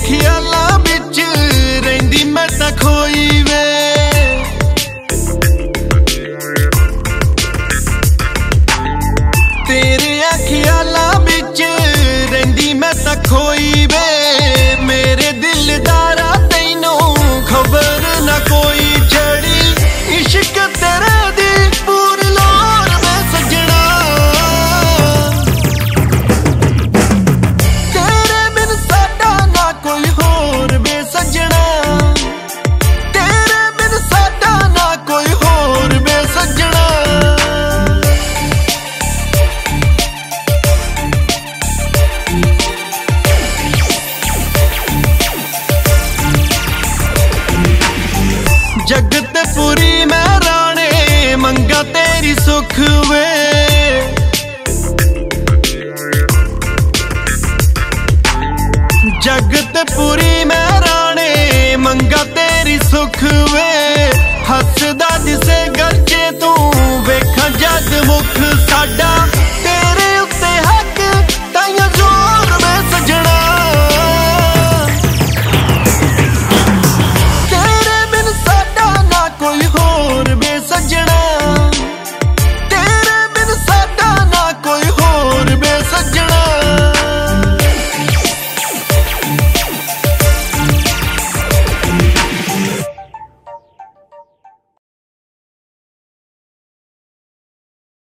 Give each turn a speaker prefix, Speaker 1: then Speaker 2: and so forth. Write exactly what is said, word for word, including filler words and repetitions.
Speaker 1: ख्यालां विच रहिंदी मैं तां खोई वे। तेरे ख्यालां विच रहिंदी मैं तां खोई वे। मेरे दिलदारा तैनू खबर ना कोई जड़ी इश्क तेरे दी पूर लोर में सजना। तेरे बिन साडा ना कोई होर वे सजना। तेरे बिन साडा ना कोई होर वे सजना। जगत पूरी मैं राणे मंगा तेरी सुख वे। जगत पूरी मैं राणे मंगा तेरी सुख वे। हसदा जिसे गरजे तू वेखा जग मुख साडा